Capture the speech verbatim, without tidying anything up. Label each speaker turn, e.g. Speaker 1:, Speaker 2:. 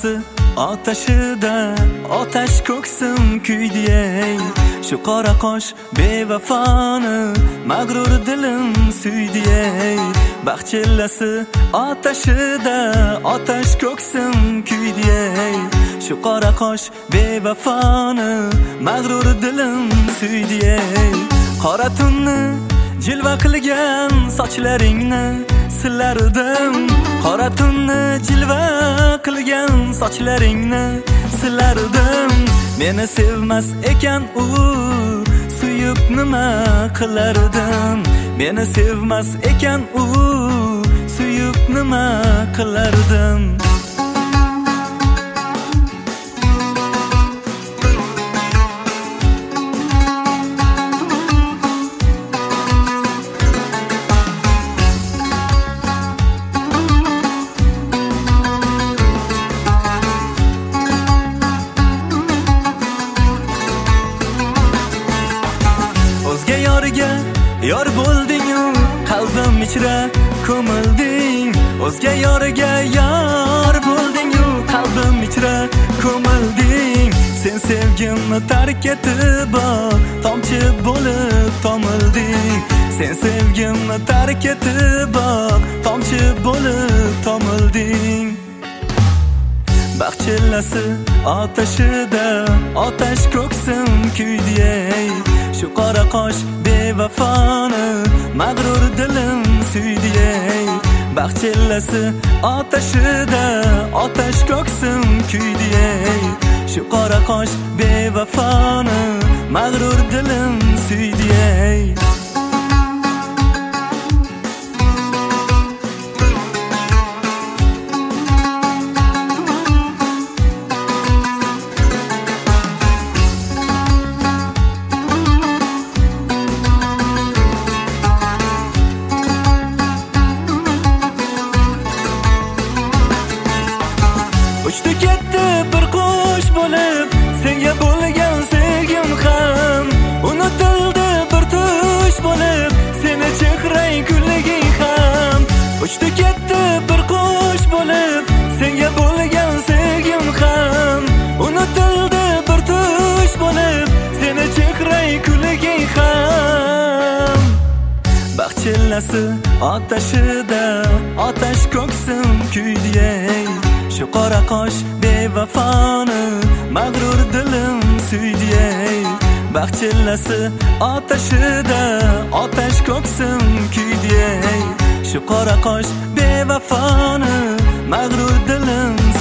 Speaker 1: chillasi otashida otash ko'ksim kuydi ey. Shu qora qosh bevafoni mag'rur dilim suydi ey. Baxt chillasi otashida otash ko'ksim kuydi ey. Shu qora qosh bevafoni mag'rur dilim suydi ey. Qora tunni jilva qilgan sochlaringni silardim. Qora tunni jilva qilgan sochlaringni silardim. Meni sevmas ekan u suyib nima qilardim. Meni sevmas ekan u suyib nima qilardim. O'zga yorga yor bo'lding-u qalbim ichra ko'milding. O'zga yorga yor bo'lding-u qalbim ichra ko'milding. Sen sevgimni tark etib tomchi bo'lib tomilding. Sen sevgimni tark etib tomchi bo'lib tomilding. Baxt chillasi otashida otash ko'ksim kuydi ey. Shu qora qosh bevafoni mag'rur dilim suydi ey. Baxt chillasi otashida otash ko'ksim kuydi ey. Shu qora qosh bevafoni mag'rur dilim suydi ey. Uchdi ketdi bir qush bo'lib, senga bo'lgan sevgim ham unutildi bir tush bo'lib, seni chehrang kulliging ham. Uchdi ketdi bir qush bo'lib, senga bo'lgan sevgim ham unutildi bir tush bo'lib, seni chehrang kulliging ham. Baxt chillasi otashida otash ko'ksim kuydi ey. Shu qora qosh bevafoni mag'rur dilim suydi ey. Baxt chillasi otashida otash ko'ksim kuydi ey. Shu qora qosh bevafoni mag'rur dilim